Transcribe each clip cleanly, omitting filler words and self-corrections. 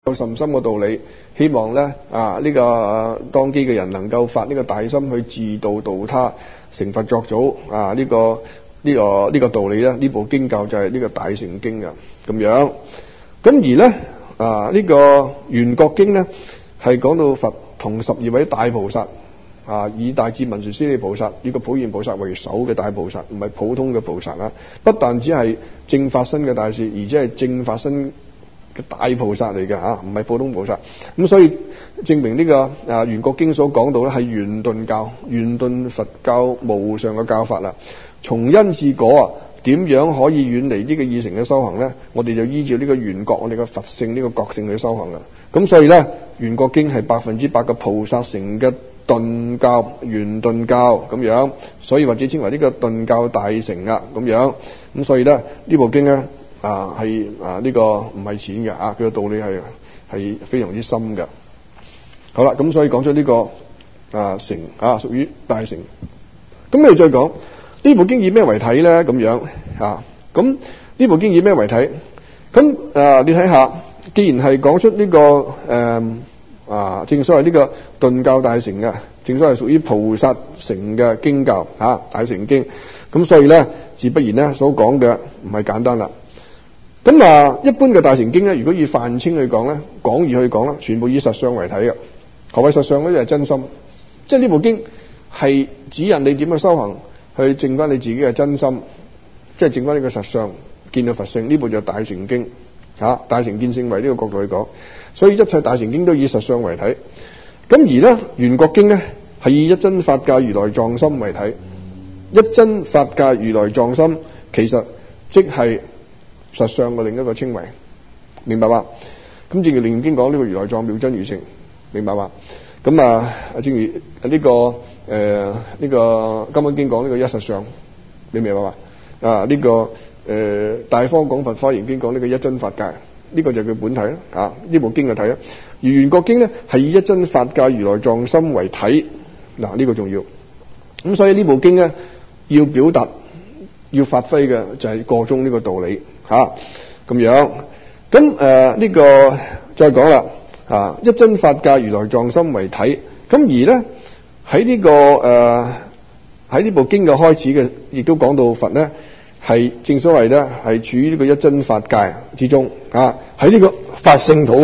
甚深嘅道理，希望咧呢個當機嘅人能夠發呢個大心去自度度他，成佛作祖呢個道理咧，呢部經教就係呢個大乘經啊咁樣。咁而咧呢個圓覺經咧係講到佛同12位大菩薩以大智文殊師利菩薩呢個普賢菩薩為首嘅大菩薩，唔係普通嘅菩薩啊！不但只係正法身嘅大士，而且係正法身嘅大菩薩嚟嘅唔係普通菩薩。咁所以證明呢個圓覺經所講到咧係圓頓教、圓頓佛教無上嘅教法啦。從因至果點樣可以遠離呢個二乘嘅修行咧？我哋就依照呢個圓覺，我哋嘅佛性呢個覺性去修行啦。咁所以咧，圓覺經係100%嘅菩薩成嘅頓教、圓頓教咁樣，所以或者稱為呢個頓教大乘啊咁樣。咁所以咧呢部經咧係呢個唔係淺嘅佢嘅道理係非常之深嘅。好啦，咁所以講咗呢個乘屬於大乘。咁你再講呢部經以咩為體咧？咁樣咁呢部經以咩為體？咁你睇下，既然係講出呢個正所謂呢個頓教大乘嘅，正所謂屬於菩薩乘嘅經教大乘經，咁所以咧自不然咧所講嘅唔係簡單啦。咁一般嘅大乘經咧，如果以泛稱去講咧，廣義去講啦，全部以實相為體嘅。何謂實相咧？就係真心，即係呢部經係指引你點樣修行，去證翻你自己嘅真心，即係證翻呢個實相，見到佛性。呢部就係大乘經大乘見性為呢個角度去講，所以一切大乘經都以實相為體。咁而咧圓覺經咧係以一真法界如來藏心為體。一真法界如來藏心其實即係實相嘅另一個稱謂，明白吧？咁正如楞嚴經講呢個如來藏妙真如性，明白吧？咁正如呢個金剛經講呢個一實相，你明白嘛？呢個大方廣佛華嚴經講呢個一真法界，呢個就叫本體啦。呢部經嘅體啦。而圓覺經咧係以一真法界如來藏心為體，呢個重要。咁所以呢部經咧要表達、要發揮嘅就係個中呢個道理咁樣。咁呢個再講啦。一真法界如來藏心為體，咁而咧喺呢個喺呢部經嘅開始嘅，亦都講到佛咧係正所謂咧係處於呢個一真法界之中喺呢個法性土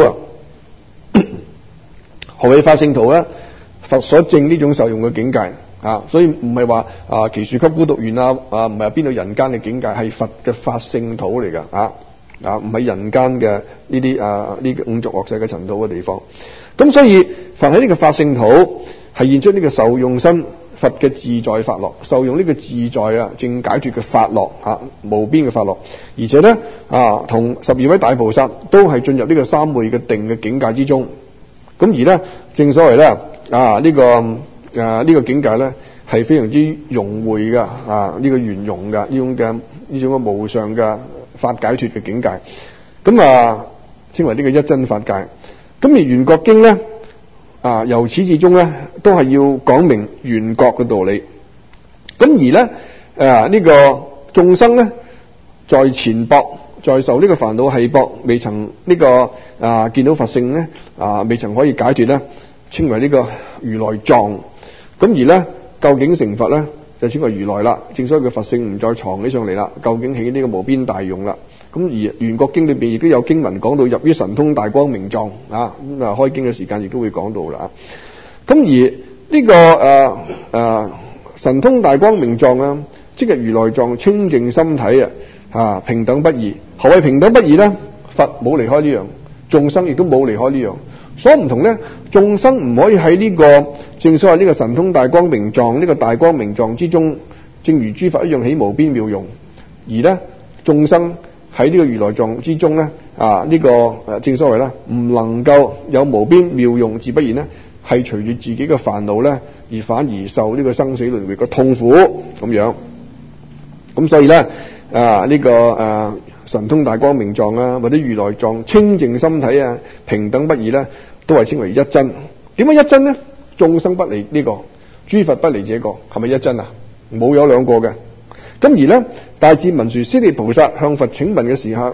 何謂法性土咧？佛所證呢種受用嘅境界所以唔係話祇樹給孤獨園唔係邊度人間嘅境界，係佛嘅法性土嚟噶唔係人間嘅呢啲呢五濁惡世嘅塵土嘅地方。咁所以佛喺呢個法性土係現出呢個受用身，佛嘅自在法樂，受用呢個自在正解脫嘅法樂無邊嘅法樂。而且咧同12位大菩薩都係進入呢個三昧嘅定嘅境界之中。咁而咧正所謂咧呢個境界咧係非常之融匯嘅呢個圓融嘅呢種嘅無上嘅法解脫嘅境界。咁稱為呢個一真法界。咁而圓覺經咧由始至終咧都係要講明圓覺嘅道理。咁而咧呢個眾生咧在纏縛，在受呢個煩惱繫縛，未曾呢個見到佛性咧未曾可以解脫咧，稱為呢個如來藏。咁而咧究竟成佛咧就稱為如來啦。正所謂嘅佛性唔再藏起上嚟啦，究竟起呢個無邊大用啦。咁而圓覺經裏邊亦都有經文講到入於神通大光明藏開經嘅時間亦都會講到啦。咁而呢個神通大光明藏即係如來藏清淨心體平等不二。何謂平等不二咧？佛冇離開呢樣，眾生亦都冇離開呢樣。所唔同咧，眾生唔可以喺呢個正所謂呢個神通大光明藏呢個大光明藏之中，正如諸佛一樣起無邊妙用。而咧眾生喺呢個如來藏之中咧呢個正所謂咧唔能夠有無邊妙用，自不然咧係隨住自己嘅煩惱咧而反而受呢個生死輪迴嘅痛苦咁樣。咁所以咧呢個神通大光明藏或者如來藏清淨心體平等不二咧，都係稱為一真。點解一真咧？眾生不離呢個，諸佛不離這個，係咪一真啊？冇有兩個嘅。咁而咧大智文殊師利菩薩向佛請問嘅時候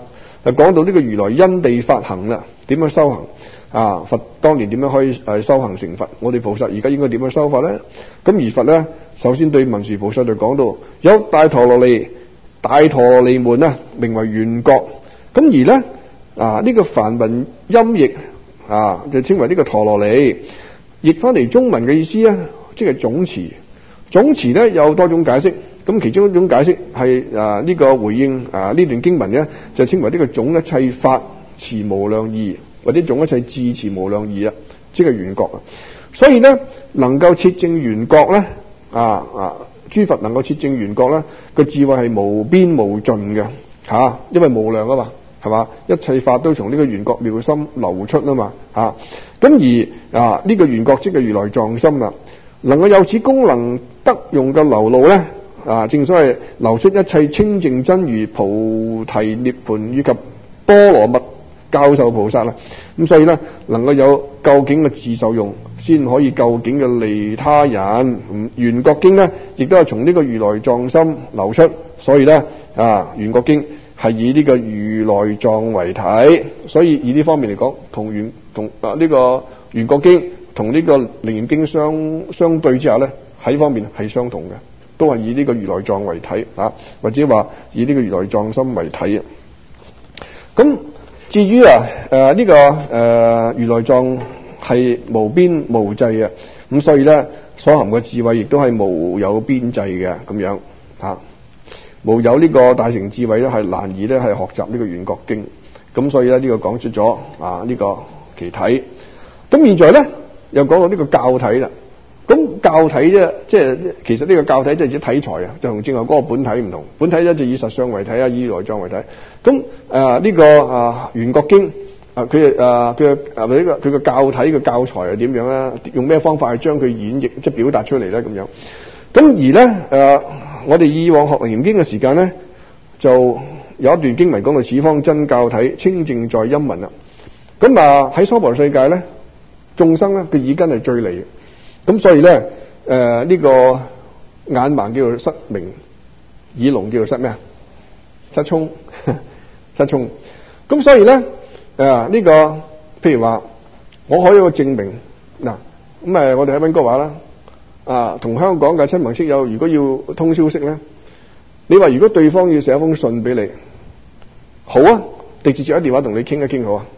就講到呢個如來因地法行啦，點樣修行啊？佛當年點樣可以修行成佛？我哋菩薩而家應該點樣修法咧？咁而佛咧，首先對文殊菩薩就講到有大陀羅尼門啊，名為緣覺。咁而咧呢個梵文音譯就稱為呢個陀羅尼，譯翻嚟中文嘅意思咧，即係總持。總持咧有多種解釋，咁其中一種解釋係呢個回應呢段經文咧，就稱為呢個總一切法持無量義，或者總一切智持無量義啊，即係緣覺啊。所以咧能夠切證緣覺咧諸佛能夠切證緣覺咧，個智慧係無邊無盡嘅因為無量啊嘛，係嘛？一切法都從呢個緣覺妙心流出啊嘛咁而呢個緣覺即係如來藏心啦，能夠有此功能得用嘅流露咧正所謂流出一切清淨真如菩提涅槃以及波羅蜜教授菩薩啦。咁所以咧能夠有究竟嘅自受用，先可以究竟嘅利他人。緣覺經咧亦都係從呢個如來藏心流出，所以咧緣覺經係以呢個如來藏為體，所以以呢方面嚟講，同呢個緣覺經同呢個楞嚴經相對之下咧，喺呢方面係相同嘅，都係以呢個如來藏為體或者話以呢個如來藏心為體啊。咁至於呢個如來藏係無邊無際咁所以咧所含嘅智慧亦都係無有邊際嘅咁樣無有呢個大乘智慧咧係難以咧係學習呢個緣覺經。咁所以咧呢個講出咗呢個其體。咁現在咧又講到呢個教體啦。咁教體啫，即係其實呢個教體即係指體裁就同正話嗰個本體唔同。本體咧就以實相為體以如來藏為體。咁呢個緣覺經佢個教體嘅教材係點樣咧？用咩方法去將佢演繹即係表達出嚟咧？咁樣。咁而咧我哋以往學楞嚴經嘅時間咧，就有一段經文講到此方真教體清淨在音聞啦。咁喺娑婆世界咧，眾生咧嘅耳根係最利嘅。咁所以咧呢個眼盲叫做失明，耳聾叫做失咩啊？失聰失聰。咁所以咧呢個譬如話我可以有個證明嗱，咁我哋喺溫哥華啦同香港嘅親朋戚友如果要通消息咧，你話如果對方要寫一封信俾你，好啊，直接喺電話同你傾一傾好啊，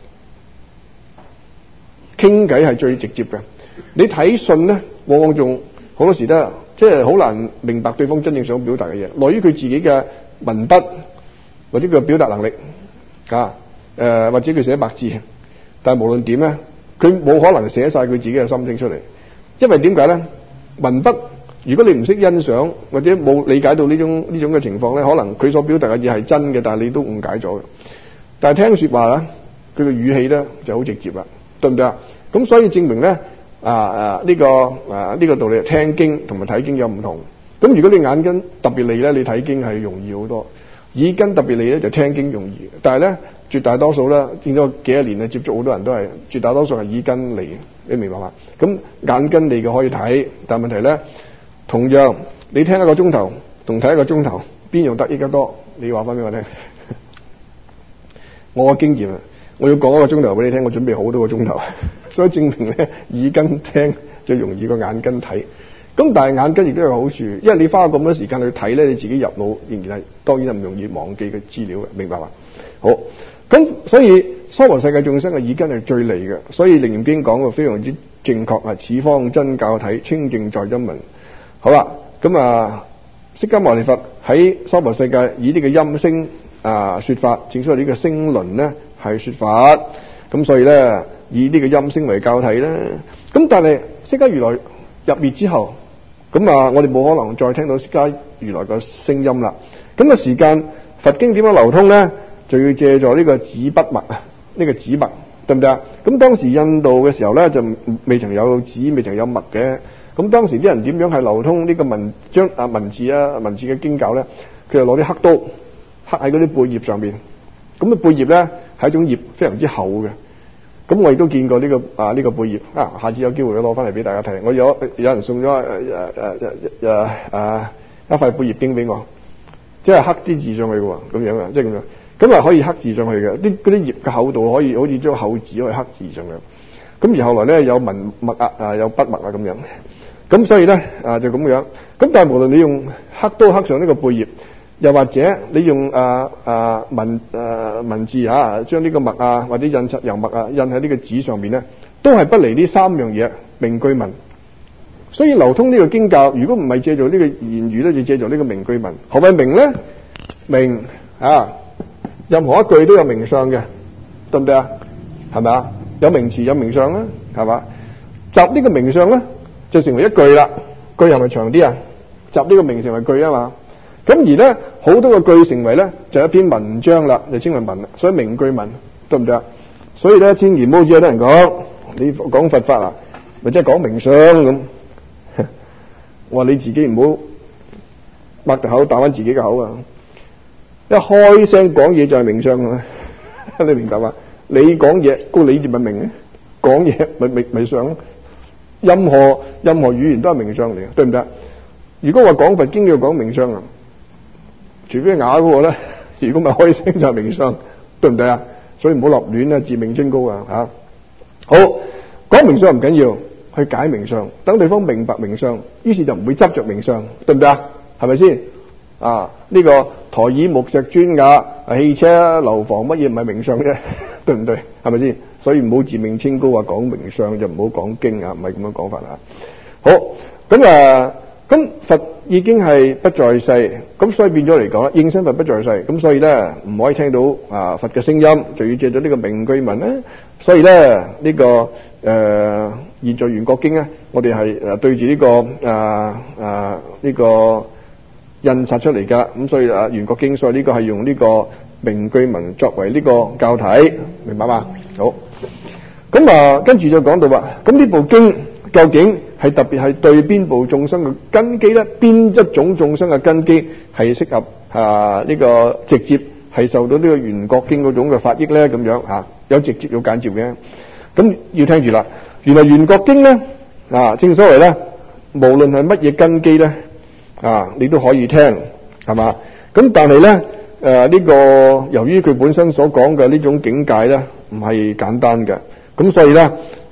傾偈係最直接嘅。你睇信咧，往往仲好多時都即係好難明白對方真正想表達嘅嘢，內於佢自己嘅文筆或者佢嘅表達能力或者佢寫白字。但係無論點咧，佢冇可能寫晒佢自己嘅心聲出嚟，因為點解咧？文筆如果你唔識欣賞或者冇理解到呢種嘅情況咧，可能佢所表達嘅嘢係真嘅，但係你都誤解咗嘅。但係聽說話啦，佢嘅語氣咧就好直接啦，對唔對啊？咁所以證明咧呢個道理，聽經同埋睇經有唔同。咁如果你眼根特別利咧，你睇經係容易好多；耳根特別利咧，就聽經容易。但係咧絕大多數咧，見咗幾多年接觸好多人都係絕大多數係耳根利，你明白嘛？咁眼根利嘅可以睇，但係問題咧，同樣你聽一個鐘頭同睇一個鐘頭，邊樣得益得多？你話翻俾我聽。我嘅經驗我要講一個鐘頭俾你聽，我準備好多個鐘頭，所以證明咧耳根聽就容易過眼根睇。咁但係眼根亦都有好處，因為你花咁多時間去睇咧，你自己入腦仍然係當然係唔容易忘記嘅資料嘅，明白嘛？好，咁所以娑婆世界眾生嘅耳根係最利嘅，所以楞嚴經講嘅非常之正確此方真教體清淨在音聞。好啦，咁釋迦牟尼佛喺娑婆世界以呢個音聲說法，正所謂呢個聲輪咧係說法，咁所以咧以呢個音聲為教體咧。咁但係釋迦如來入滅之後，咁我哋冇可能再聽到釋迦如來嘅聲音啦。咁時間佛經點樣流通咧？就要借助呢個紙筆墨呢個紙墨，對唔對啊？咁當時印度嘅時候咧，就未曾有紙，未曾有墨嘅。咁當時啲人點樣係流通呢個文字嘅經教咧？佢就攞啲黑刀刻喺嗰啲貝葉上邊。咁貝葉咧係一種葉非常之厚嘅。咁我亦都見過呢個貝葉下次有機會攞翻嚟俾大家睇。我有人送咗一塊貝葉經俾我，即係刻啲字上去嘅喎，咁樣即係咁樣。 咁啊可以刻字上去嘅，嗰啲頁嘅厚度可以好似張厚紙可以刻字上去。咁而後來咧有文墨有筆墨咁樣，咁所以咧就咁樣。咁但係無論你用刻刀刻上呢個貝葉，又或者你用文字將呢個墨或者印刷油墨印喺呢個紙上面咧，都係不離呢三樣嘢，名句文。所以流通呢個經教，如果唔係借助呢個言語咧，就借助呢個名句文。何謂名咧？名任何一句都有名相嘅，對唔對啊？係咪啊？有名詞有名相啦，係嘛？集呢個名相咧，就成為一句啦。句係咪長啲啊？集呢個名成為句啊嘛。咁而咧好多個句成為咧就一篇文章啦，就稱為文啦。所以名句文，對唔對啊？所以咧千祈唔好似有啲人講，你講佛法咪即係講名相咁。我話你自己唔好擘大口打翻自己嘅口啊！一開聲講嘢就係名相啊！你明白嘛？你講嘢，嗰你字咪名咧？講嘢咪相。任何語言都係名相嚟嘅，對唔對？如果話講佛經要講名相啊，除非啞嗰個咧，如果咪開聲就係名相，對唔對啊？所以唔好立亂自命清高啊！吓，好講名相唔緊要。去解名相，等對方明白名相，於是就唔會執着名相，對唔對啊？係咪先？呢個台椅木石磚瓦汽車樓房乜嘢唔係名相啫？對唔對？係咪先？所以唔好自命清高講名相，就唔好講經唔係咁樣講法啦。好，咁佛已經係不在世，咁所以變咗嚟講應身佛不在世，咁所以咧唔可以聽到佛嘅聲音，就要借咗呢個名句文咧。所以咧呢個現在圓覺經咧，我哋係對住呢個呢個印刷出嚟噶，咁所以圓覺經，所以呢個係用呢個名句文作為呢個教體，明白嘛？好，咁跟住就講到話，咁呢部經究竟係特別係對邊部眾生嘅根基咧？邊一種眾生嘅根基係適合呢個直接係受到呢個圓覺經嗰種嘅法益咧？咁樣有直接有間接嘅，咁要聽住啦。原來圓覺經咧正所謂咧，無論係乜嘢根基咧你都可以聽，係嘛？咁但係咧呢個由於佢本身所講嘅呢種境界咧唔係簡單嘅，咁所以咧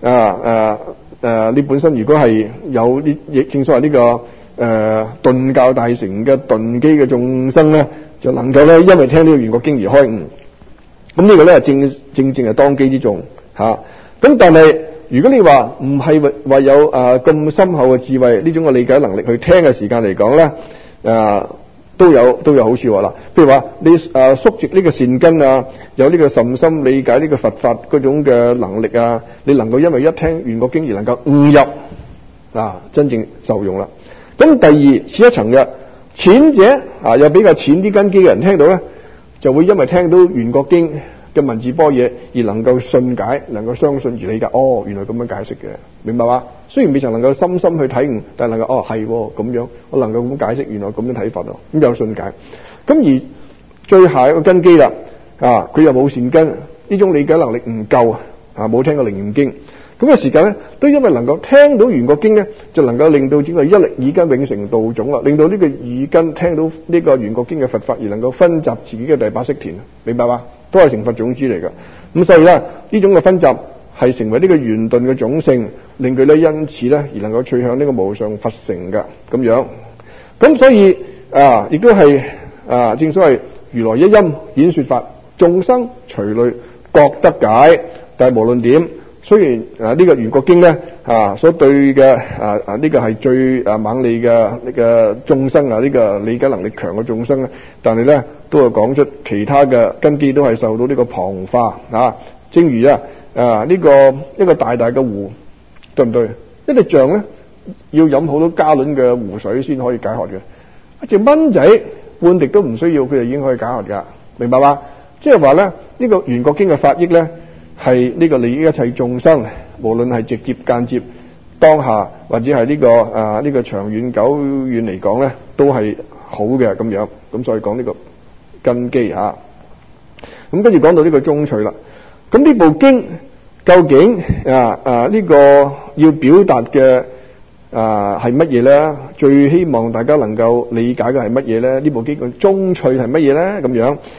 你本身如果係有啲亦正所謂呢個頓教大成嘅頓機嘅眾生咧，就能夠咧因為聽呢個圓覺經而開悟。咁呢個咧正係當機之重咁但係如果你話唔係話有咁深厚嘅智慧呢種嘅理解能力去聽嘅時間嚟講咧都有好處啦。譬如話你宿植呢個善根有呢個甚深理解呢個佛法嗰種嘅能力你能夠因為一聽圓覺經而能夠悟入真正受用啦。咁第二次一層嘅淺者又比較淺啲根基嘅人聽到咧，就會因為聽到圓覺經嘅文字般若而能夠信解，能夠相信而理解。原來咁樣解釋嘅，明白嘛？雖然未曾能夠深深去體悟，但係能夠係咁樣，我能夠咁解釋，原來咁樣睇法咁有信解。咁而最下一個根基啦，佢又冇善根，呢種理解能力唔夠冇聽過楞嚴經。咁嘅時間咧，都因為能夠聽到圓覺經咧，就能夠令到整個一力耳根永成道種啦，令到呢個耳根聽到呢個圓覺經嘅佛法而能夠分集自己嘅第八識田，明白嘛？都係成佛種子嚟噶。咁所以咧呢種嘅分集係成為呢個圓頓嘅種性，令佢咧因此咧而能夠趨向呢個無上佛成噶咁樣。咁所以亦都係正所謂如來一音演說法，眾生隨類各得解。但係無論點，雖然呢個圓覺經咧所對嘅呢個係最猛利嘅呢個眾生呢個理解能力強嘅眾生咧，但係咧都係講出其他嘅根基都係受到呢個旁化正如呢個一個大大嘅湖，對唔對？一隻象咧要飲好多加侖嘅湖水先可以解渴嘅，一隻蚊仔半滴都唔需要，佢就已經可以解渴噶，明白嘛？即係話咧呢個圓覺經嘅法益咧，係呢個利益一切眾生，無論係直接間接當下或者係呢個長遠久遠嚟講咧，都係好嘅咁樣。咁所以講呢個根基咁跟住講到呢個宗趣啦。咁呢部經究竟呢個要表達嘅係乜嘢咧？最希望大家能夠理解嘅係乜嘢咧？呢部經嘅宗趣係乜嘢咧？咁樣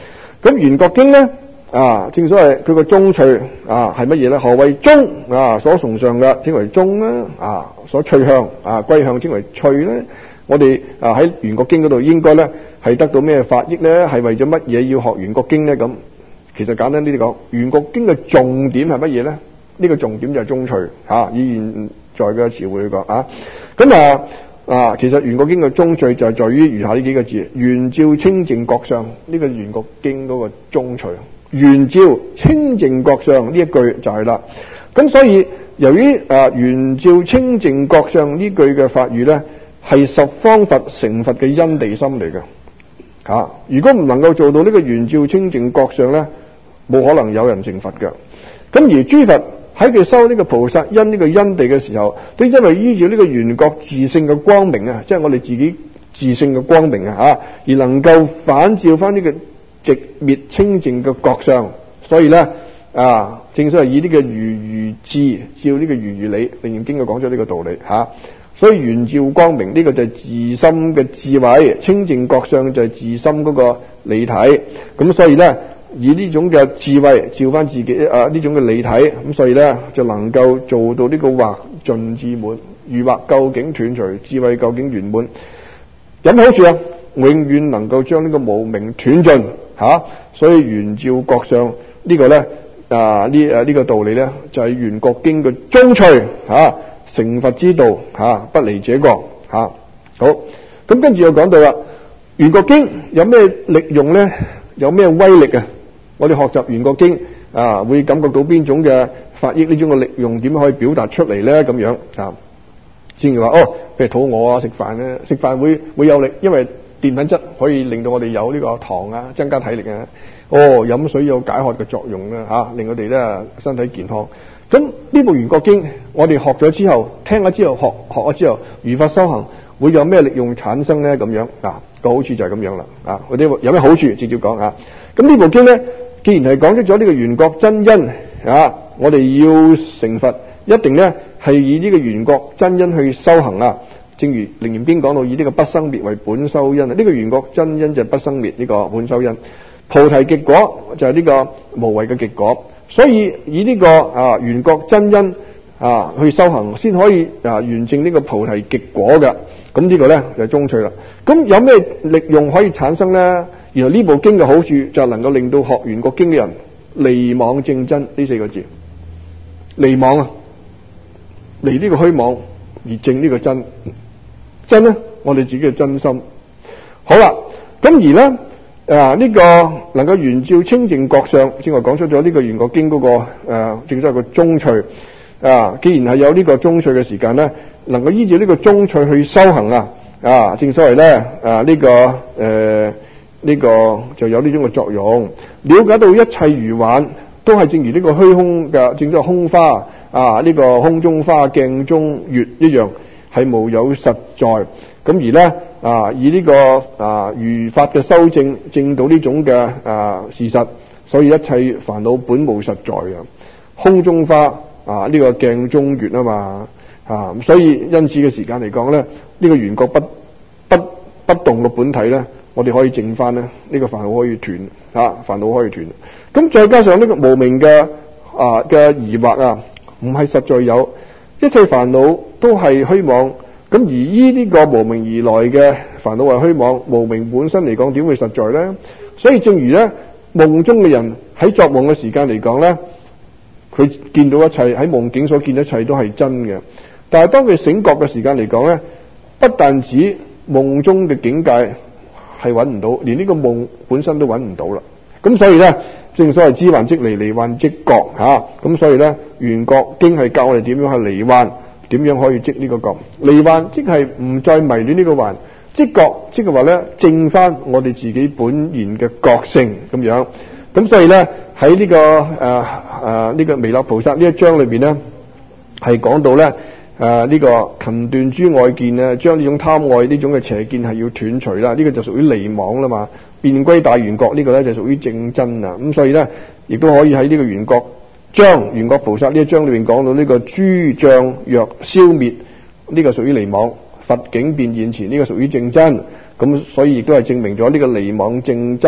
咁圓覺經咧正所謂佢個宗趣係乜嘢咧？何謂宗所崇尚嘅稱為宗啦，所趨向歸向稱為趣咧。我哋喺圓覺經嗰度應該咧係得到咩法益咧？係為咗乜嘢要學圓覺經咧？咁其實簡單啲講，圓覺經嘅重點係乜嘢咧？呢個重點就係宗趣以現在嘅詞彙去講咁其實圓覺經嘅宗趣就係在於餘下呢幾個字：圓照清淨覺相。呢個圓覺經嗰個宗趣，圓照清淨覺相呢一句就係啦。咁所以由於圓照清淨覺相呢句嘅法語咧，係十方佛成佛嘅因地心嚟嘅如果唔能夠做到呢個圓照清淨覺相咧，冇可能有人成佛嘅。咁而諸佛喺佢修呢個菩薩因呢個因地嘅時候，都因為依照呢個圓覺自性嘅光明即係我哋自己自性嘅光明而能夠反照翻呢個寂滅清淨嘅覺相，所以咧正所謂以呢個如智照呢個如理，楞嚴經佢講咗呢個道理所以圓照光明呢個就係自心嘅智慧，清淨覺相就係自心嗰個理體。咁所以咧以呢種嘅智慧照翻自己呢種嘅理體，咁所以咧就能夠做到呢個惑盡智滿，如惑究竟斷除，智慧究竟圓滿。有咩好處永遠能夠將呢個無明斷盡所以圓照覺相呢個咧呢個道理咧就係圓覺經嘅宗趣成佛之道不離這個好。咁跟住又講到啦，圓覺經有咩力用咧？有咩威力我哋學習圓覺經會感覺到邊種嘅法益？呢種嘅力用點可以表達出嚟咧？咁樣正如話譬如肚餓食飯咧，食飯會有力，因為澱粉質可以令到我哋有呢個糖增加體力飲水有解渴嘅作用令我哋咧身體健康。咁呢部圓覺經我哋學咗之後，聽咗之後，學咗之後，如法修行會有咩力用產生咧？咁樣個好處就係咁樣啦或者有咩好處直接講咁呢部經咧，既然係講出咗呢個圓覺真因我哋要成佛，一定咧係以呢個圓覺真因去修行正如楞嚴經講到，以呢個不生滅為本修因呢個圓覺真因就係不生滅呢個本修因，菩提極果就係呢個無為嘅極果。所以以呢個圓覺真因去修行，先可以完證呢個菩提極果嘅。咁呢個咧就係宗趣啦。咁有咩力用可以產生咧？然後呢部經嘅好處就係能夠令到學圓覺經嘅人離妄證真呢四個字。離妄離呢個虛妄而證呢個真。真咧我哋自己嘅真心。好啦，咁而咧呢個能夠圓照清淨覺相，正話講出咗呢個圓覺經嗰個正所謂個宗趣既然係有呢個宗趣嘅時間咧，能夠依照呢個宗趣去修行正所謂咧呢個就有呢種嘅作用。了解到一切如幻都係正如呢個虛空嘅，正所謂空花呢個空中花鏡中月一樣，係無有實在。咁而咧以呢個如法嘅修證證到呢種嘅事實，所以一切煩惱本無實在空中花呢個鏡中月嘛所以因此嘅時間嚟講咧，呢個圓覺不動嘅本體咧，我哋可以證翻咧，呢個煩惱可以斷煩惱可以斷。咁再加上呢個無明嘅疑惑唔係實在有，一切煩惱都係虛妄。咁而依呢個無明而來嘅煩惱係虛妄，無明本身嚟講點會實在咧？所以正如咧夢中嘅人喺作夢嘅時間嚟講咧，佢見到一切喺夢境所見一切都係真嘅。但係當佢醒覺嘅時間嚟講咧，不但止夢中嘅境界係揾唔到，連呢個夢本身都揾唔到啦。咁所以咧，正所謂知幻即離，離幻即覺咁所以咧，圓覺經係教我哋點樣去離幻，點樣可以即呢個覺？離幻即係唔再迷戀呢個幻，即覺即係話咧證翻我哋自己本然嘅覺性咁樣。咁所以咧喺呢個呢個彌勒菩薩呢一章裏邊咧，係講到咧呢個勤斷諸外見將呢種貪愛呢種嘅邪見係要斷除啦。呢個就屬於離妄啦嘛。變歸大圓覺呢個咧就屬於正真咁所以咧亦都可以喺呢個圓覺章圓覺菩薩呢一章裏面講到呢個諸障若消滅，呢個屬於離妄，佛境變現前，呢個屬於正真。咁所以亦都係證明咗呢個離妄正真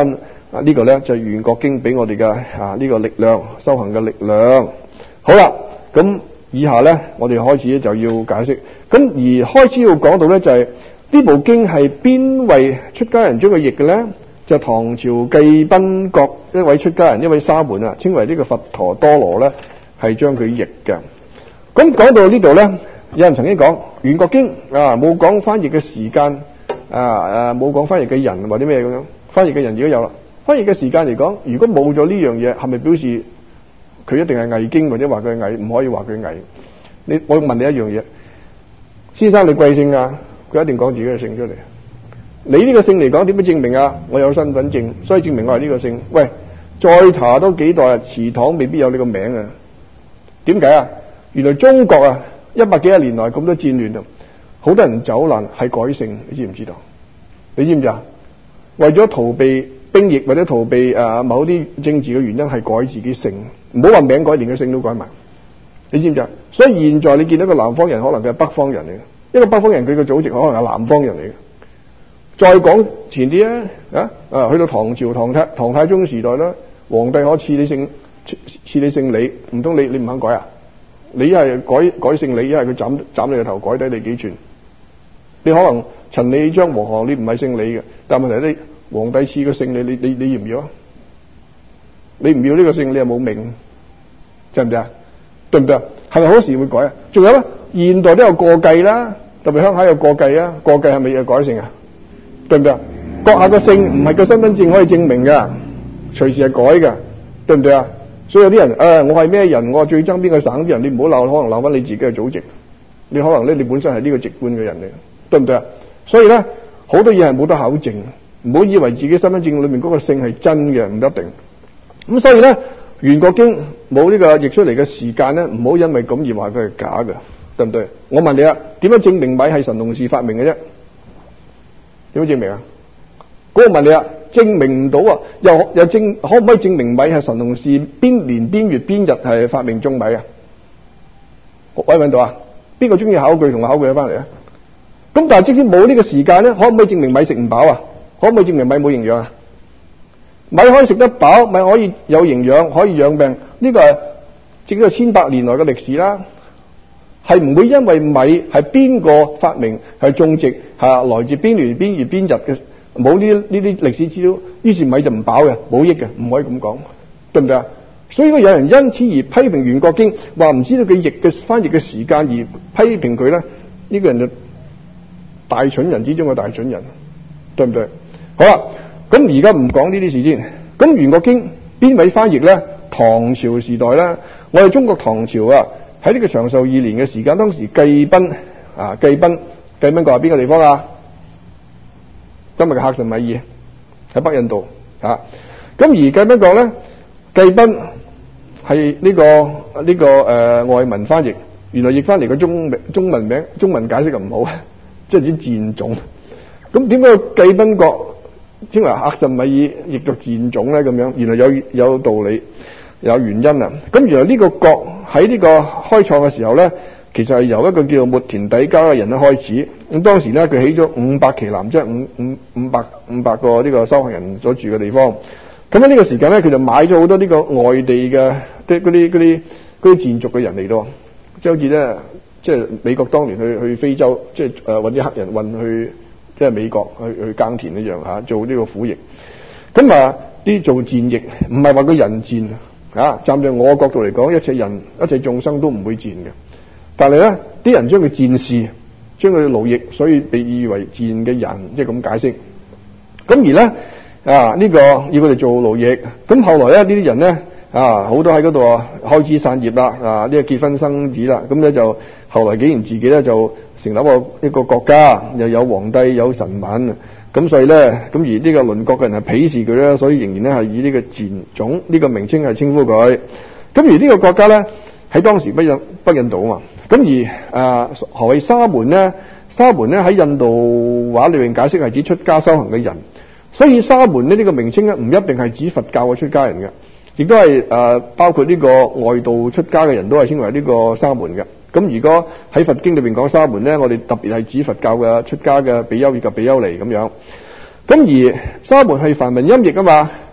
呢個咧就係圓覺經俾我哋嘅呢個力量，修行嘅力量。好啦，咁以下咧我哋開始咧就要解釋。咁而開始要講到咧就係呢部經係邊位出家人將佢譯嘅咧？就唐朝罽賓國一位出家人，一位沙門啊，稱為呢個佛陀多羅咧，係將佢譯嘅。咁講到呢度咧，有人曾經講圓覺經冇講翻譯嘅時間冇講翻譯嘅人或者咩咁樣。翻譯嘅人如果有啦，翻譯嘅時間嚟講，如果冇咗呢樣嘢，係咪表示佢一定係偽經或者話佢係偽？唔可以話佢偽。我問你一樣嘢，先生你貴姓啊？佢一定講自己嘅姓出嚟。你呢個姓嚟講點樣證明啊？我有身份證，所以證明我係呢個姓。喂，再查多幾代祠堂未必有你個名啊？點解啊？原來中國100幾年來咁多戰亂好多人走難係改姓，你知唔知道？你知唔知啊？為咗逃避兵役或者逃避某啲政治嘅原因，係改自己姓，唔好話名改，連個姓都改埋。你知唔知啊？所以現在你見到個南方人，可能佢係北方人嚟嘅，一個北方人佢個祖籍可能係南方人嚟嘅。再講前啲去到唐朝唐太宗時代啦，皇帝可賜你姓李，唔通你唔肯改啊？你一係改姓李，一係佢斬你個頭，改低你幾寸。你可能陳李張和韓，你唔係姓李嘅，但問題你皇帝賜個姓你要唔要啊？你唔要呢個姓，你又冇名，知唔知啊？對唔對啊？係咪好時會改啊？仲有咧，現代都有過繼啦，特別鄉下有過繼啊，過繼係咪要改姓啊？對唔對啊？閣下個姓唔係個身份證可以證明㗎，隨時係改㗎，對唔對啊？所以有啲人我係咩人？我係最憎邊個省啲人，你唔好鬧，可能鬧翻你自己嘅祖籍。你可能咧，你本身係呢個籍貫嘅人嚟，對唔對啊？所以咧，好多嘢係冇得考證，唔好以為自己身份證裏面嗰個姓係真嘅，唔一定。咁所以咧，圓覺經冇呢個譯出嚟嘅時間咧，唔好因為咁而話佢係假嘅，對唔對？我問你啊，點樣證明米係神農氏發明嘅啫？點樣證明啊？我問你啊，證明唔到啊，又可唔可以證明米係神農氏邊年邊月邊日係發明種米啊？可以揾到啊？邊個中意考據同我考據翻嚟啊？咁但係即使冇呢個時間咧，可唔可以證明米食唔飽啊？可唔可以證明米冇營養啊？米可以食得飽，米可以有營養，可以養病，呢個係整個千百年來嘅歷史啦。係唔會因為米係邊個發明係種植來自邊年邊月邊日嘅，冇呢啲歷史資料，於是米就唔飽嘅，冇益嘅，唔可以咁講，對唔對啊？所以如果有人因此而批評圓覺經，話唔知道佢翻譯嘅時間而批評佢咧，呢個人就大蠢人之中嘅大蠢人，對唔對？好啦，咁而家唔講呢啲事先。咁圓覺經邊位翻譯咧？唐朝時代咧，我哋中國唐朝喺呢個長壽2年嘅時間，當時罽賓國係邊個地方啊？今日嘅克什米爾喺北印度咁而罽賓國咧，罽賓係呢個外文翻譯，原來譯翻嚟個中文名，中文解釋就唔好，即係啲賤種。咁點解罽賓國稱為克什米爾譯作賤種咧？咁樣原來有道理，有原因啊！咁原來呢個國喺呢個開創嘅時候咧，其實係由一個叫做末田底迦嘅人咧開始。咁當時咧，佢起咗500旗艦，即係500個呢個修行人所住嘅地方。咁喺呢個時間咧，佢就買咗好多呢個外地嘅嗰啲賤族嘅人嚟到，即係好似咧，即係美國當年去非洲，即係揾啲黑人運去即係美國去耕田一樣做呢個苦役。咁啲做賤役唔係話個人賤。站在我嘅角度嚟講，一切人一切眾生都唔會賤嘅，但係咧啲人將佢賤視，將佢奴役，所以被譽為賤嘅人，即係咁解釋。咁而咧呢個要佢哋做奴役，咁後來咧呢啲人咧好多喺嗰度開枝散葉啦，呢個結婚生子啦，咁咧就後來竟然自己咧就成立一個國家，又有皇帝有臣民。咁所以咧，咁而呢個鄰國嘅人係鄙視佢咧，所以仍然咧係以呢個賤種呢個名稱係稱呼佢。咁而呢個國家咧喺當時北印度啊嘛。咁而何謂沙門咧？沙門咧喺印度話裏面解釋係指出家修行嘅人，所以沙門呢個名稱咧唔一定係指佛教嘅出家人嘅，亦都係包括呢個外道出家嘅人都係稱為呢個沙門嘅。咁如果喺佛經裏邊講沙門咧，我哋特別係指佛教嘅出家嘅比丘以及比丘尼咁樣。咁而沙門係梵文音譯啊嘛，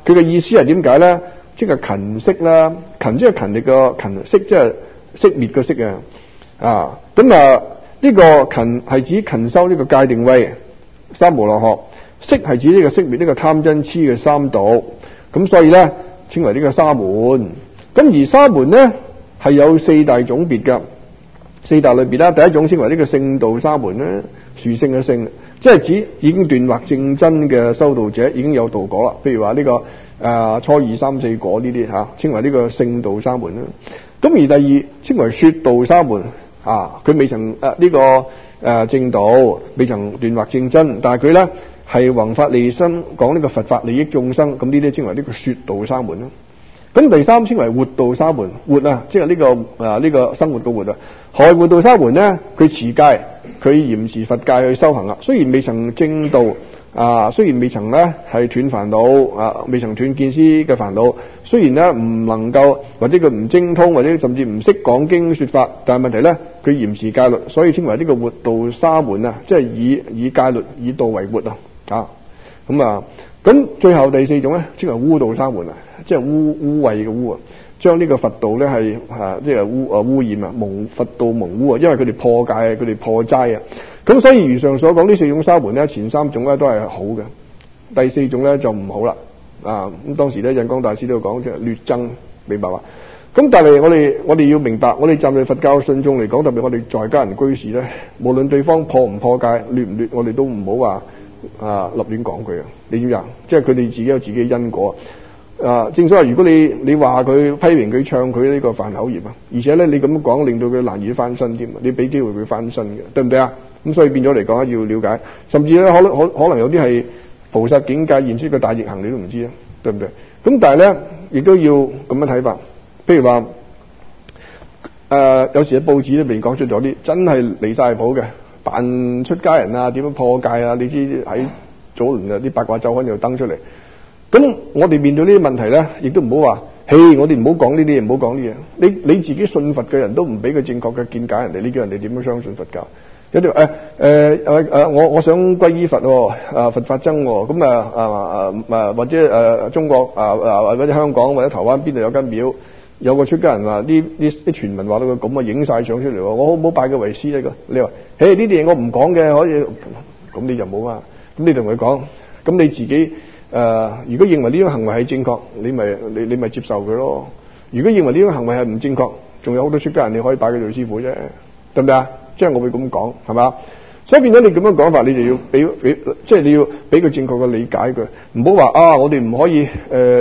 佢嘅意思係點解咧？即係勤息啦，勤即係勤力個勤，息即係熄滅個息啊。咁呢個勤係指勤修呢個戒定慧三無漏學，息係指呢個熄滅呢個貪嗔癡嘅三毒。咁所以咧稱為呢個沙門。咁而沙門咧係有四大種別㗎。四大裏邊啦，第一種稱為呢個聖道沙門咧，殊勝嘅聖，即係指已經斷惑正真嘅修道者已經有道果啦。譬如話呢個初二三四果呢啲稱為呢個聖道沙門啦。咁而第二稱為說道沙門佢未曾呢個正道，未曾斷惑正真，但係佢咧係弘法利生，講呢個佛法利益眾生，咁呢啲稱為呢個說道沙門啦。咁第三稱為活道沙門，活即係呢個生活嘅活啊。何謂活道沙門咧？佢持戒，佢嚴持佛戒去修行啦。雖然未曾正道雖然未曾咧係斷煩惱未曾斷見思嘅煩惱，雖然咧唔能夠或者佢唔精通，或者甚至唔識講經說法，但係問題咧佢嚴持戒律，所以稱為呢個活道沙門即係以戒律以道為活咁最後第四種咧稱為污道沙門即係污穢嘅污將呢個佛道咧係即係污染蒙佛道蒙污因為佢哋破戒，佢哋破齋咁所以如上所講呢四種沙門咧，前三種咧都係好嘅，第四種咧就唔好啦咁當時咧印光大師都講即係劣僧，明白嘛？咁但係我哋要明白，我哋站在佛教信眾嚟講，特別我哋在家人居士咧，無論對方破唔破戒，劣唔劣，我哋都唔好話立亂講佢你知唔知即係佢哋自己有自己嘅因果正所謂，如果你話佢批評佢唱佢呢個犯口業而且咧你咁樣講，令到佢難以翻身添你俾機會佢翻身嘅，對唔對咁所以變咗嚟講要了解，甚至咧可能有啲係菩薩境界現出嘅大逆行，你都唔知對唔對？咁但係咧亦都要咁樣睇法，譬如話有時喺報紙裏邊講出咗啲真係離晒譜嘅，扮出家人點樣破戒你知喺早輪啲八卦週刊又登出嚟。咁我哋面對呢啲問題咧，亦都唔好話，我哋唔好講呢啲嘢，唔好講呢嘢。你自己信佛嘅人都唔俾佢正確嘅見解人哋，你叫人哋點樣相信佛教？有啲我想歸依佛佛法僧咁或者中國或者香港或者台灣邊度有間廟，有個出家人話啲傳聞話到佢咁影晒相出嚟，我好唔好拜佢為師呢個？你話呢啲嘢我唔講嘅，可以咁你就冇咁你同佢講，咁你自己。如果認為呢種行為係正確，你咪接受佢咯。如果認為呢種行為係唔正確，仲有好多出家人你可以拜佢做師傅啫，對唔對即係我會咁講，係嘛？所以變咗你咁樣講法，你就要俾即係你要俾佢正確嘅理解佢，唔好話我哋唔可以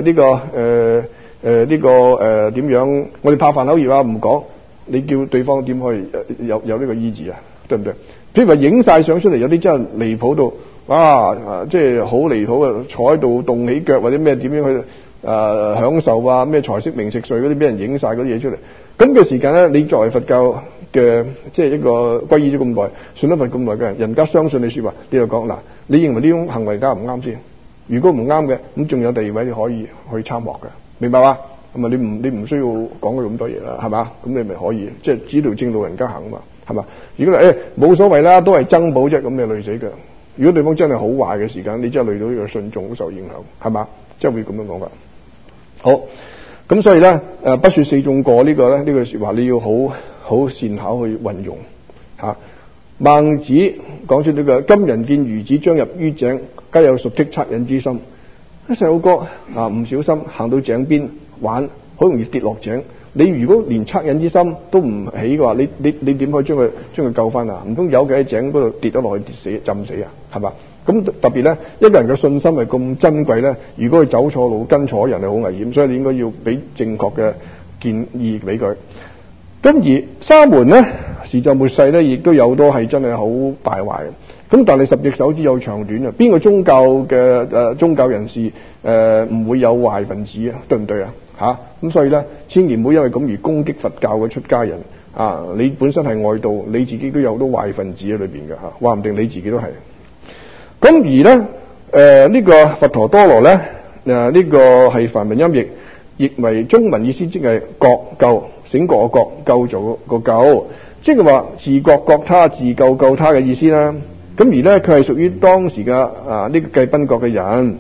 點樣？我哋怕犯口業唔講，你叫對方點可以有呢個醫治對唔對？譬如話影晒相出嚟，有啲真係離譜到。即係好離譜嘅，坐喺度動起腳或者咩點樣去享受咩財色名食睡嗰啲，俾人影晒嗰啲嘢出嚟。咁嘅時間咧，你作為佛教嘅即係一個皈依咗咁耐、信咗佛咁耐嘅人，人家相信你說話，你就講嗱，你認為呢種行為啱唔啱先？如果唔啱嘅，咁仲有第二位你可以去參謀嘅，明白嘛？咁啊，你唔需要講佢咁多嘢啦，係嘛？咁你咪可以即係指條正路人家行嘛，係嘛？如果冇所謂啦，都係增補啫，咁你累死佢。如果對方真係好壞嘅時間，你真係累到呢個信眾好受影響，係嘛？即係會咁樣講法。好，咁所以咧，不說四眾過呢個咧，呢句說話你要好善巧去運用吓。孟子講出呢個今人見孺子將入於井，皆有熟剔惻隱之心。啲細路哥唔小心行到井邊玩，好容易跌落井。你如果連惻隱之心都唔起嘅話，你點可以將佢救翻唔通有嘅喺井嗰度跌咗落去跌死浸死係嘛？咁特別咧，一個人嘅信心係咁珍貴咧，如果佢走錯路跟錯人係好危險，所以你應該要俾正確嘅建議俾佢。咁而沙門咧，時就末世咧，亦都有好多係真係好敗壞嘅。咁但係十隻手指有長短邊個宗教嘅宗教人士唔會有壞分子對唔對咁所以咧，千祈唔好因為咁而攻擊佛教嘅出家人你本身係外道，你自己都有好多壞分子喺裏邊嘅話唔定你自己都係。咁而咧呢個佛陀多羅咧呢個係梵文音譯，譯為中文意思即係覺救，醒覺個覺，救做個救，即係話自覺覺他，自救救他嘅意思啦。咁而咧佢係屬於當時嘅呢個罽賓國嘅人。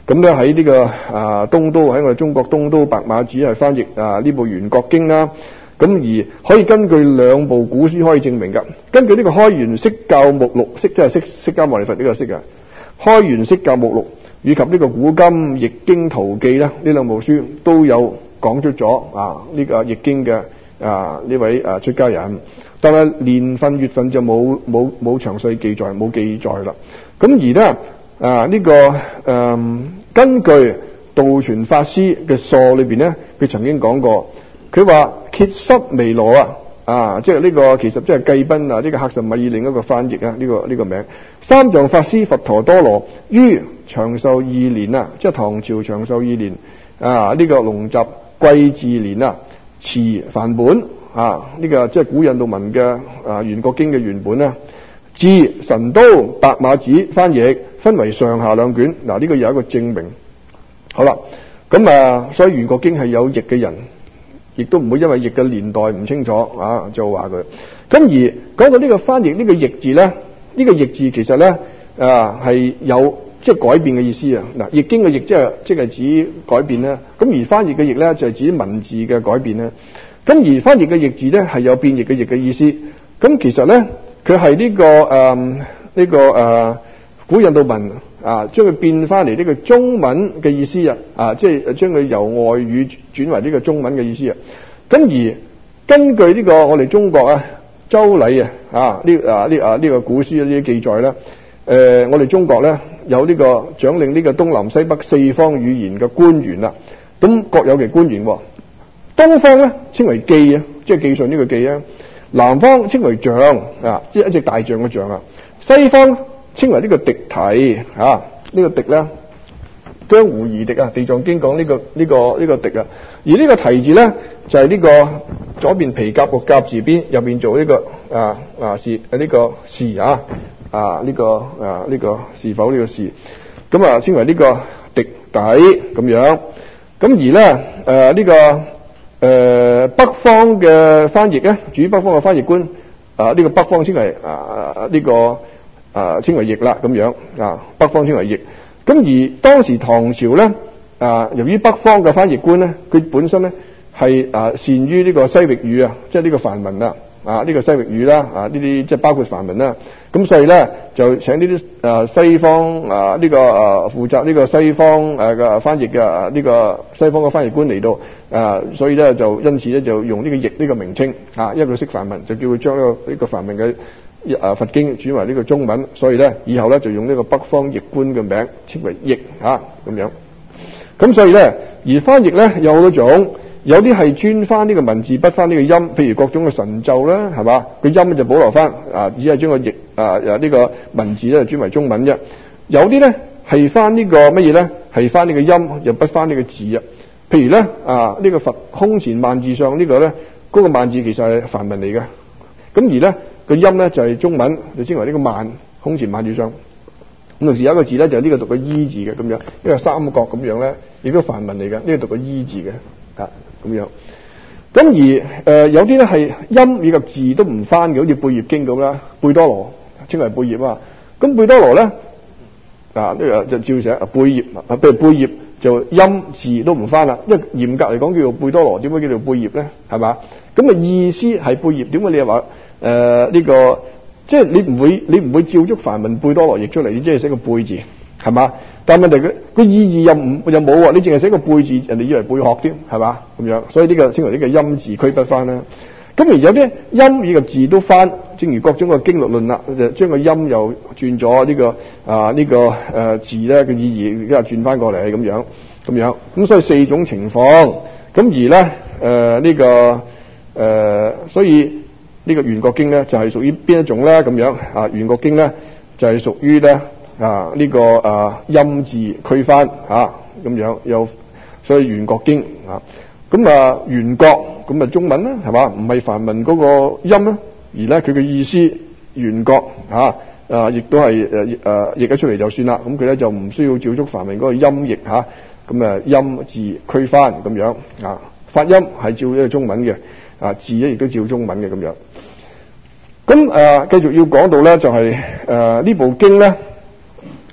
咁咧喺呢個東都喺我哋中國東都白馬寺係翻譯呢部《圓覺經》啦。咁而可以根據兩部古書可以證明㗎。根據呢個《開元釋教目錄》，釋即係釋迦牟尼佛呢個釋啊，《開元釋教目錄》以及呢個《古今譯經圖記》咧，呢兩部書都有講出咗呢個譯經嘅呢位出家人，但係年份月份就冇詳細記載，冇記載啦。咁而咧呢個根據道傳法師嘅疏裏邊咧，佢曾經講過。佢話羯濕彌羅即係呢個其實即係罽賓呢個赫什米爾另一個翻譯呢個名。三藏法師佛陀多羅於長壽2年即係唐朝長壽2年呢個龍習癸巳年持梵本呢個即係古印度文嘅圓覺經嘅原本至神都白馬寺翻譯，分為上下兩卷。呢個有一個證明。好啦，咁所以圓覺經係有譯嘅人。亦都唔會因為譯嘅年代唔清楚就話佢。咁而講到呢個翻譯呢個譯字咧，呢個譯字其實咧係有即係改變嘅意思啊。譯經嘅譯即係指改變啦。咁而翻譯嘅譯咧就係指文字嘅改變啦。咁而翻譯嘅譯字咧係有變譯嘅譯嘅意思。咁其實咧佢係呢個古印度文將佢變翻嚟呢個中文嘅意思即係將佢由外語轉為呢個中文嘅意思咁而根據呢個我哋中國周禮呢個古書呢啲記載咧，我哋中國咧有呢個掌領呢個東南西北四方語言嘅官員啦。咁各有其官員喎。東方咧稱為記即係記上呢個記南方稱為象即係一隻大象嘅象西方稱為呢個敵題呢個敵咧江湖夷敵地藏經講呢個敵而呢個題字咧就係呢個左邊皮夾個夾字邊，右邊做呢個是呢個是呢個是否呢個是咁稱為呢個敵底咁樣。咁而咧呢個北方嘅翻譯咧，主北方嘅翻譯官呢個北方稱為呢個稱為譯啦咁樣北方稱為譯。咁而當時唐朝咧由於北方嘅翻譯官咧，佢本身咧係善於呢個西域語即係呢個梵文呢個西域語啦呢啲即係包括梵文啦。咁所以咧就請呢啲西方呢個負責呢個西方嘅翻譯嘅呢個西方嘅翻譯官嚟到所以咧就因此咧就用呢個譯呢個名稱因為佢識梵文，就叫佢將呢個梵文嘅佛經轉為呢個中文，所以咧以後咧就用呢個北方譯官嘅名稱為譯咁樣。咁所以咧而翻譯咧有好多種，有啲係專翻呢個文字，不翻呢個音，譬如各種嘅神咒啦，係嘛，佢音就保留翻只係將個譯呢個文字咧轉為中文啫。有啲咧係翻呢個乜嘢咧，係翻呢個音又不翻呢個字譬如咧呢個佛空前萬字上呢個咧嗰個萬字其實係梵文嚟嘅，咁而咧個音咧就係中文，就稱為呢個萬空前萬字上。咁同時有一個字咧就係呢個讀個依字嘅咁樣，呢個三角咁樣咧，亦都梵文嚟嘅，呢個讀個依字嘅咁樣。咁而有啲咧係音以及字都唔翻嘅，好似貝葉經咁啦，貝多羅稱為貝葉咁貝多羅咧呢個就照寫貝葉譬如貝葉就音字都唔翻啦，因為嚴格嚟講叫做貝多羅，點解叫做貝葉咧？係嘛？咁意思係貝葉，點解你又話呢個？即係你唔會照足梵文貝多羅譯出嚟，你即係寫個貝字係嘛？但係問題佢意義又冇你淨係寫個貝字，人哋以為貝殼添係嘛咁樣，所以呢個稱為呢個音字區不翻啦。咁而有啲音以及字都翻，正如各種嘅經律論啦，就將個音又轉咗呢個字咧嘅意義，而家轉翻過嚟咁樣。咁所以四種情況。咁而咧所以呢個圓覺經咧就係屬於邊一種咧咁樣圓覺經咧就係屬於咧呢個音字區翻咁樣，有所以圓覺經咁圓覺咁中文啦係嘛，唔係梵文嗰個音啦，而咧佢嘅意思圓覺亦都係譯咗出嚟就算啦。咁佢咧就唔需要照足梵文嗰個音譯咁音字區翻咁樣發音係照呢個中文嘅字咧亦都照中文嘅咁樣。咁繼續要講到咧就係呢部經咧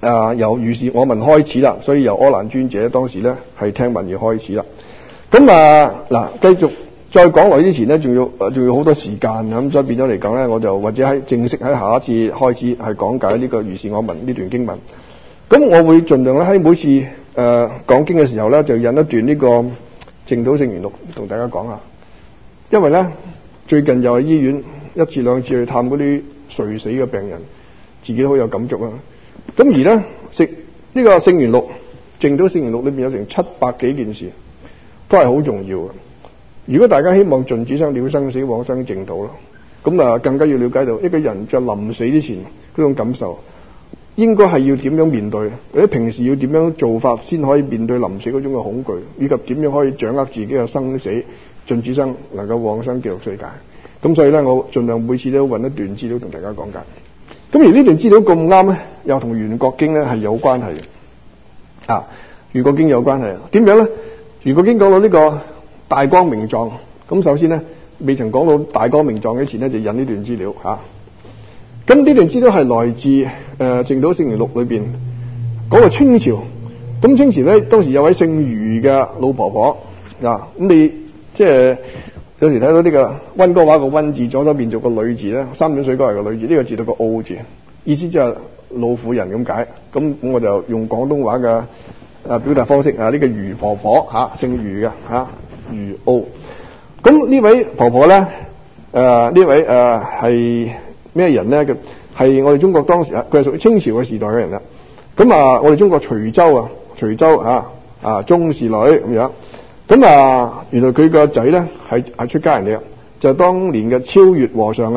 由如是我聞開始啦，所以由柯蘭尊者當時咧係聽聞而開始啦。咁繼續再講落去之前咧，仲要好多時間咁，所以變咗嚟講咧，我就或者喺正式喺下一次開始係講解呢個如是我聞呢段經文。咁我會盡量咧喺每次講經嘅時候咧，就引一段呢個淨土聖言錄同大家講下。因為咧最近又係醫院一次兩次去探嗰啲垂死嘅病人，自己都好有感觸啊。咁而咧食呢個聖言錄淨土聖言錄裏邊有成700幾件事，都係好重要嘅。如果大家希望盡此生了生死往生淨土咯，咁更加要了解到一個人在臨死之前嗰種感受，應該係要點樣面對，或者平時要點樣做法先可以面對臨死嗰種嘅恐懼，以及點樣可以掌握自己嘅生死，盡此生能夠往生極樂世界。咁所以咧，我盡量每次都揾一段資料同大家講解。咁而呢段資料咁啱咧，又同圓覺經咧係有關係嘅。圓覺經有關係，點樣咧？圓覺經講到呢個大光明藏，咁首先咧未曾講到大光明藏之前咧，就引呢段資料嚇。咁呢段資料係來自淨土聖言錄裏邊講到清朝。咁清朝咧當時有位姓余嘅老婆婆咁你即係有時睇到呢個溫哥話個溫字左手邊做個女字咧，三點水溝係個女字，呢個字讀個澳字，意思即係老婦人咁解。咁我就用廣東話嘅表達方式呢個余婆婆姓余嘅余澳。咁呢位婆婆咧呢位係咩人咧？係我哋中國當時佢係屬於清朝嘅時代嘅人啦。咁我哋中國徐州鍾氏女咁樣。咁原來佢個仔咧係出家人嚟嘅，就係當年嘅超越和尚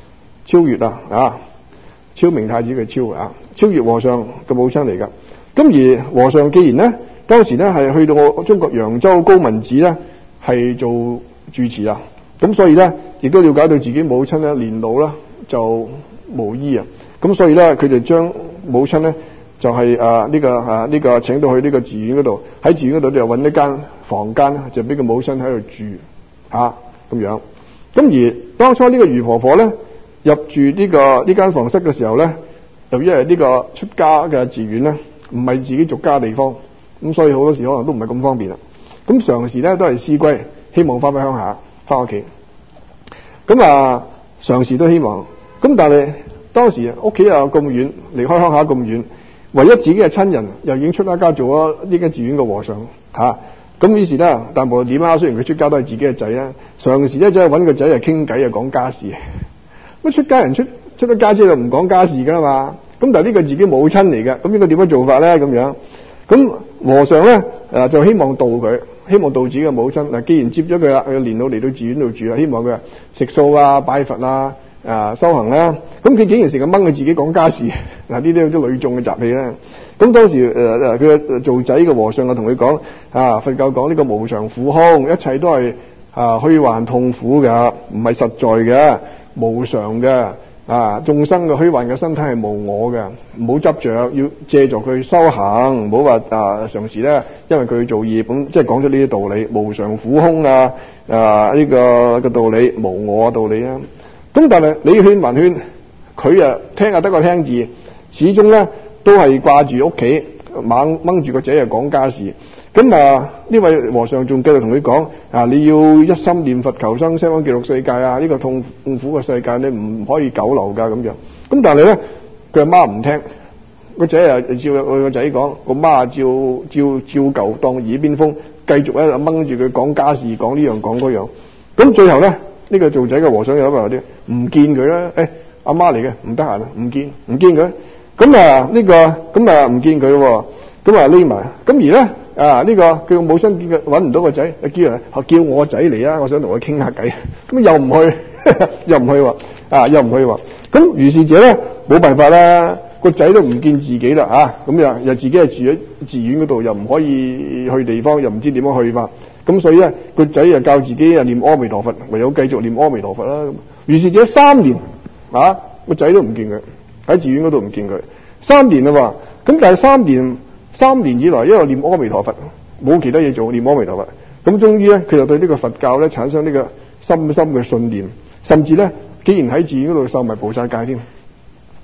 超明太子嘅超越和尚嘅母親嚟噶。咁而和尚既然咧當時咧係去到我中國揚州高旻寺咧係做住持啊，咁所以咧亦都了解到自己母親咧年老啦就無醫啊，咁所以咧佢哋將母親咧就係呢個請到去呢個寺院嗰度，喺寺院嗰度就揾一間房間就俾個母親喺度住咁樣。咁而當初呢個余婆婆咧入住呢間房室嘅時候咧，由於係呢個出家嘅寺院咧，唔係自己俗家地方，咁所以好多時可能都唔係咁方便啦。咁常時咧都係思歸，希望翻鄉下，翻屋企。咁常時都希望，咁但係當時屋企又咁遠，離開鄉下咁遠，唯一自己嘅親人又已經出家做咗呢間寺院嘅和尚咁於是咧，但無論點雖然佢出家都係自己嘅仔啦，常時咧就係揾個仔嚟傾偈講家事。乜出家人出咗家之後就唔講家事噶啦嘛？咁但係呢個自己母親嚟嘅，咁應該點樣做法咧？咁樣咁和尚咧就希望度佢，希望度自己嘅母親。既然接咗佢啦，佢年老嚟到寺院度住啦，希望佢食素拜佛修行啦。咁佢竟然成日掹佢自己講家事，呢啲好多女眾嘅習氣啦。咁當時佢做仔嘅和尚就同佢講佛教講呢個無常苦空，一切都係虛幻痛苦嘅，唔係實在嘅，無常嘅。眾生嘅虛幻嘅身體係無我嘅，唔好執着，要借助佢修行，唔好話常時咧，因為佢做業咁，即係講咗呢啲道理，無常苦空呢個道理，無我嘅道理啊。咁但係你勸還勸，佢聽得個聽字，始終咧都係掛住屋企，猛掹住個仔講家事。咁呢位和尚仲繼續同佢講你要一心念佛求生西方極樂世界呢個痛苦嘅世界你唔可以久留噶咁樣。咁但係咧佢阿媽唔聽，個仔照佢個仔講，個媽照舊當耳邊風，繼續喺度掹住佢講家事，講呢樣講嗰樣。咁最後咧呢個做仔嘅和尚有話啲唔見佢啦，阿媽嚟嘅唔得閒啦，唔見佢。咁唔見佢喎，咁匿埋。咁而咧呢個佢個母親見佢揾唔到個仔，叫我仔嚟啊！我想同佢傾下偈。咁又唔去，又唔去喎。咁如是者咧冇辦法啦，個仔都唔見自己啦咁又自己係住喺寺院嗰度，又唔可以去地方，又唔知點樣去法。咁所以咧個仔又教自己念阿彌陀佛，唯有繼續念阿彌陀佛啦。如是者3年個仔都唔見佢，喺寺院嗰度唔見佢3年啦喎。咁但係3年以來一路念阿彌陀佛，冇其他嘢做，念阿彌陀佛。咁終於咧佢就對呢個佛教咧產生呢個深深嘅信念，甚至咧竟然喺寺院嗰度受埋菩薩戒添。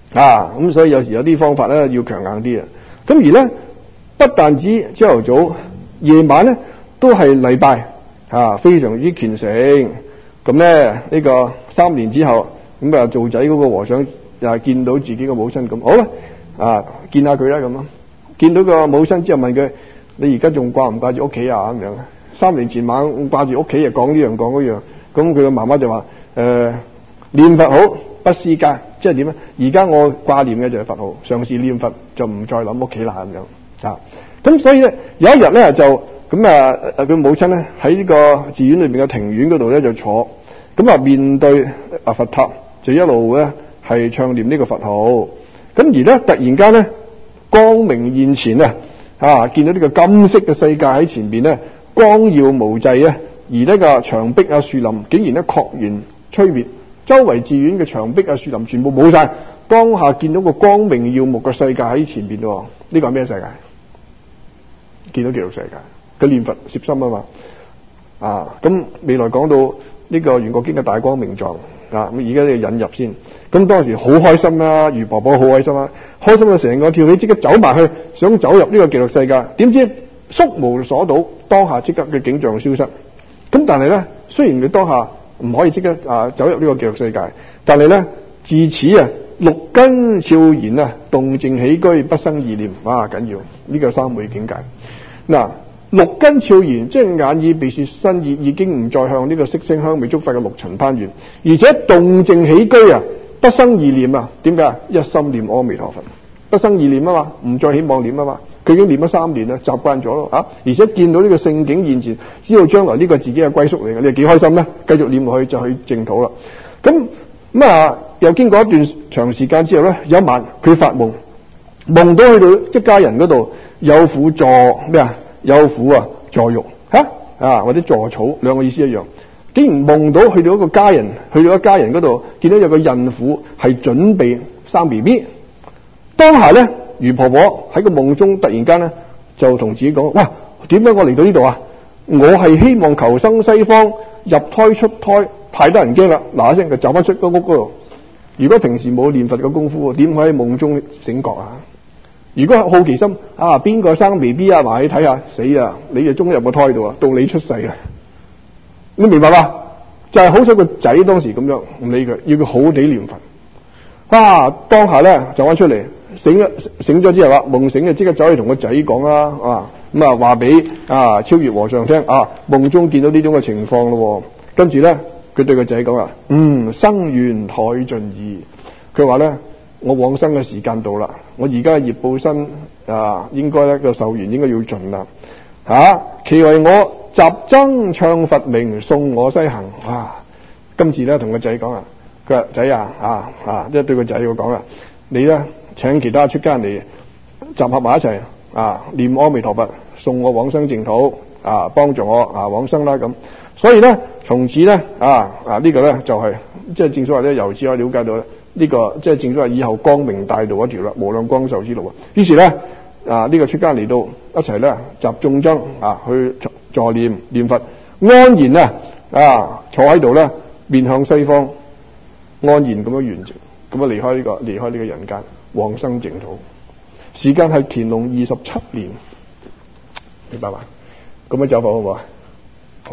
咁所以有時有啲方法咧要強硬啲啊。咁而咧不但止朝頭早、夜晚咧都係禮拜非常之虔誠。咁咧呢個3年之後，咁做仔嗰個和尚又見到自己個母親咁，好啦見下佢啦咁咯。見到個母親之後問佢：你而家仲掛唔掛住屋企啊？咁樣3年前晚掛住屋企，又講呢樣講嗰樣。咁佢個媽媽就話：念佛好，不思家，即係點咧？而家我掛念嘅就係佛號，嘗試念佛就唔再諗屋企啦咁樣。咁所以咧有一日咧就咁佢母親咧喺呢個寺院裏邊嘅庭院嗰度咧就坐，咁面對佛塔就一路咧係唱念呢個佛號。咁而咧突然間咧光明現前見到呢個金色嘅世界喺前邊咧光耀無際而呢個牆壁樹林竟然咧確然吹滅，周圍寺院嘅牆壁樹林全部冇晒，當下見到個光明耀目嘅世界喺前邊喎。呢個係咩世界？見到極樂世界，佢念佛攝心啊嘛。咁未來講到呢個圓覺經嘅大光明狀咁而家呢個引入先。咁當時好開心啦，余婆婆好開心啦，開心到成個跳起，即刻走埋去想走入呢個極樂世界，點知縮無所睹，當下即刻嘅景象消失。咁但係咧，雖然佢當下唔可以即刻走入呢個極樂世界，但係咧自此六根悄然動靜起居不生意念，緊要呢個三昧境界。六根悄然，即係眼耳鼻舌身意已經唔再向呢個色聲香味觸法嘅六塵攀緣，而且動靜起居不生意念點解？一心念阿彌陀佛，不生意念啊嘛，唔再起妄念啊嘛。佢已經念咗3年啦，習慣咗咯而且見到呢個聖境現前，知道將來呢個自己嘅歸宿嚟嘅，你係幾開心咧？繼續念落去就去淨土啦。咁又經過一段長時間之後咧，有一晚佢發夢，夢到去到一家人嗰度有婦坐有婦坐浴或者坐草，兩個意思一樣。竟然夢到去到一個家人，去到一家人嗰度見到有個孕婦係準備生 BB。當下咧，余婆婆喺個夢中突然間咧就同自己講：哇，點解我嚟到呢度啊？我係希望求生西方，入胎出胎太得人驚啦！嗱一聲就走翻出個屋嗰度。如果平時冇念佛嘅功夫，點可以喺夢中醒覺啊？如果好奇心邊個生 BB 埋去睇下，死你就終入個胎度到你出世你明白嘛？就係好彩個仔當時咁樣唔理佢，要佢好地念佛。當下咧走翻出嚟，醒咗之後夢醒就即刻走去同個仔講啦，話俾超越和尚聽夢中見到呢種嘅情況咯。跟住咧佢對個仔講生緣殆盡矣。佢話咧，我往生嘅時間到啦，我而家嘅業報身應該咧個壽緣應該要盡啦。其為我集僧唱佛名，送我西行。今次咧同個仔講佢話仔即係對個仔講你咧請其他出家人嚟集合埋一齊念阿彌陀佛，送我往生淨土幫助我往生啦咁。所以咧從此咧呢個咧就係即係正所謂咧，由此可以了解到咧呢個即係正所謂以後光明大道一條啦，無量光壽之路。於是咧呢個出家嚟到一齊咧集眾僧去助念佛，安然坐喺度咧面向西方，安然咁樣完成，咁離開呢個人間，往生淨土。時間係乾隆27年，明白嘛？咁樣走法好唔好啊？好，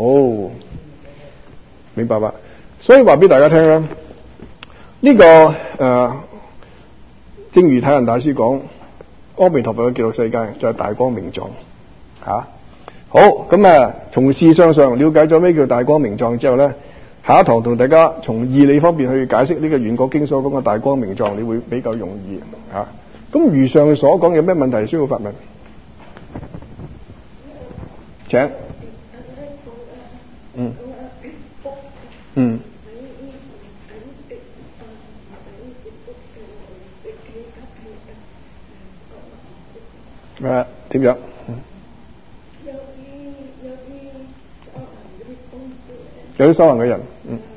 明白吧？所以話俾大家聽咧，呢個正如體仁大師講，阿彌陀佛嘅極樂世界就係大光明狀好，咁從事相上了解咗咩叫大光明狀之後咧，下一堂同大家從義理方面去解釋呢個圓覺經所講嘅大光明狀，你會比較容易咁如上所講有咩問題需要發問？請。點樣？有啲修行嘅人，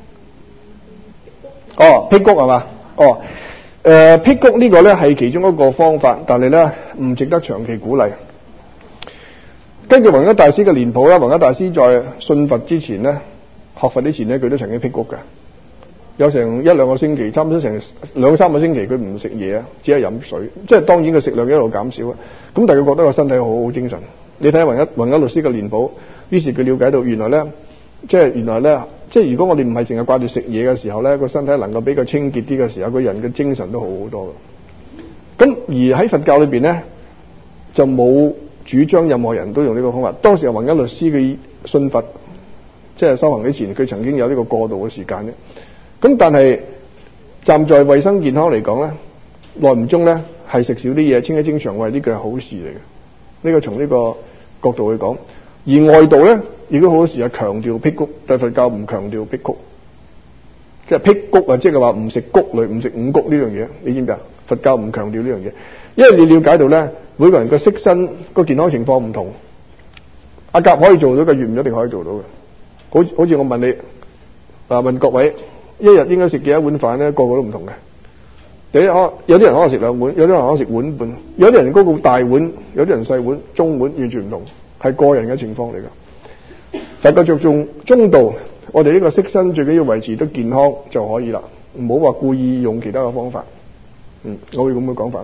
辟谷係嘛？辟谷呢個咧係其中一個方法，但係咧唔值得長期鼓勵。根據弘一大師嘅年譜啦，弘一大師在信佛之前咧，學佛之前咧，佢都曾經辟谷嘅。 有成1-2個星期，差唔多成2-3個星期，佢唔食嘢啊，只係飲水。即係當然佢食量一路減少啊。咁但係佢覺得個身體好精神。你睇下雲一律師嘅年譜，於是佢了解到原來咧，即係如果我哋唔係成日掛住食嘢嘅時候咧，個身體能夠比較清潔啲嘅時候，個人嘅精神都好好多嘅。咁而喺佛教裏邊咧，就冇主張任何人都用呢個方法。當時雲一律師嘅信佛，即係修行之前，佢曾經有呢個過渡嘅時間嘅。咁但係站在衛生健康嚟講咧，耐唔中咧係食少啲嘢，清一清腸胃，呢個係好事嚟嘅。呢個從呢個角度去講，而外道咧亦都好多時係強調辟谷，但係佛教唔強調辟谷，即係辟谷啊，即係話唔食谷類，唔食五穀呢樣嘢，你知唔知啊？佛教唔強調呢樣嘢，因為你了解到咧，每個人個色身個健康情況唔同，阿甲可以做到嘅，乙唔一定可以做到嘅。好似我問你問各位，一日應該食幾多碗飯咧？個個都唔同嘅。有啲人可能食2碗，有啲人可能食碗半，有啲人嗰個大碗，有啲人細碗、中碗，完全唔同，係個人嘅情況嚟㗎。大家着重中道，我哋呢個色身最緊要維持得健康就可以啦，唔好話故意用其他嘅方法。我會咁嘅講法。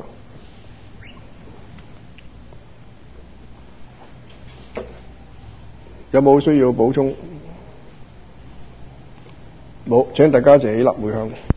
有冇需要補充？冇，請大家一齊起立回向。